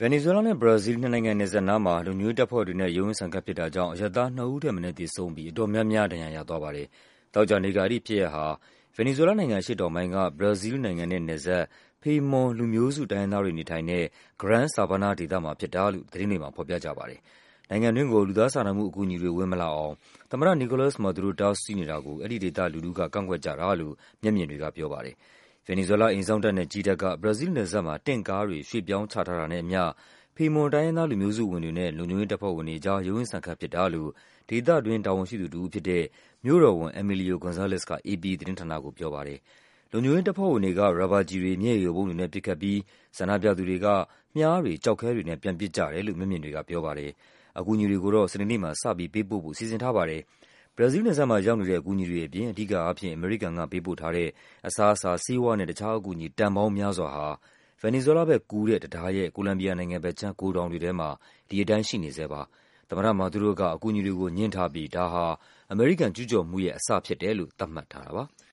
ဗင်နီဇွဲလားနဲ့ ဘရာဇီးလ် နှစ်နိုင်ငံနယ်စပ်နားမှာ လုံခြုံရေးတပ်ဖွဲ့တွေနဲ့ ရုန်းရင်းဆန်ခတ်ဖြစ်တာကြောင့် အရပ်သား 2 ဦးထက်မနည်းသေဆုံးပြီး အတော်များများ ဒဏ်ရာရသွားပါတယ်။ သောကြာနေ့က အဲဒီဖြစ်ရပ်ဟာ ဗင်နီဇွဲလားနိုင်ငံ အရှေ့တောင်ပိုင်းက ဘရာဇီးလ်နိုင်ငံနဲ့နယ်စပ် Pemon လူမျိုးစု တိုင်းရင်းသားတွေနေထိုင်တဲ့ Gran Sabana ဒေသမှာဖြစ်တာလို့ သတင်းတွေမှာ ဖော်ပြကြပါတယ်။ နိုင်ငံတွင်းကို လူသားစာနာမှုအကူအညီတွေ ဝင်မလာအောင် သမ္မတ Nicolas Maduro တားဆီးနေတာကို အဲဒီဒေသလူထုက ကန့်ကွက်ကြတာလို့ မျက်မြင်တွေကပြောပါတယ်။ ဗင်နီဇွဲလား အိမ်စောင့်တပ်နဲ့ ကြည်းတပ်က ဘရာဇီးလ်နယ်စပ်မှာ တင့်ကားတွေ ရွှေ့ပြောင်းချထားတာနဲ့အမျှ Pemon တိုင်းရင်းသား လူမျိုးစုဝင်တွေနဲ့ လုံခြုံရေးတပ်ဖွဲ့ဝင်တွေကြား ရုန်းရင်းဆန်ခတ်ဖြစ်တာလို့ ဒေသတွင်း တာဝန်ရှိသူတဦးဖြစ်တဲ့ မြို့တော်ဝန် Emilio Gonzalez က အေပီသတင်းဌာနကိုပြောပါတယ်။ လုံခြုံရေးတပ်ဖွဲ့ဝင်တွေက ရာဘာကျည်တွေ၊ မျက်ရည်ယိုဗုံးတွေနဲ့ ပစ်ခတ်ပြီး ဆန္ဒပြသူတွေက မြားတွေ၊ ကျောက်ခဲတွေနဲ့ ပြန်ပစ်ကြတယ်လို့ မျက်မြင်တွေကပြောပါတယ်။ အကူအညီတွေကိုတော့ စနေနေ့မှာ စပြီးပေးပို့ဖို့ စီစဉ်ထားပါတယ်။ ဘရာဇီးလ်နယ်စပ်မှာရောက်နေတဲ့ အကူအညီတွေအပြင် အဓိကအားဖြင့် အမေရိကန်ကပေးပို့ထားတဲ့ အစားအစာ၊ ဆေးဝါးနဲ့ တခြားအကူအညီ တန်ပေါင်းများစွာဟာ ဗင်နီဇွဲလားဘက်ကူးတဲ့ တံတားရဲ့ ကိုလမ်ဘီယာနိုင်ငံဘက်ခြမ်း ဂိုဒေါင်တွေထဲမှာ ဒီတိုင်းရှိနေဆဲပါ။ သမ္မတ Maduro က အကူအညီတွေကို ငြင်းထားပြီး ဒါဟာ အမေရိကန်ကျူးကျော်မှုရဲ့ အစဖြစ်တယ်လို့ သတ်မှတ်ထားတာပါ။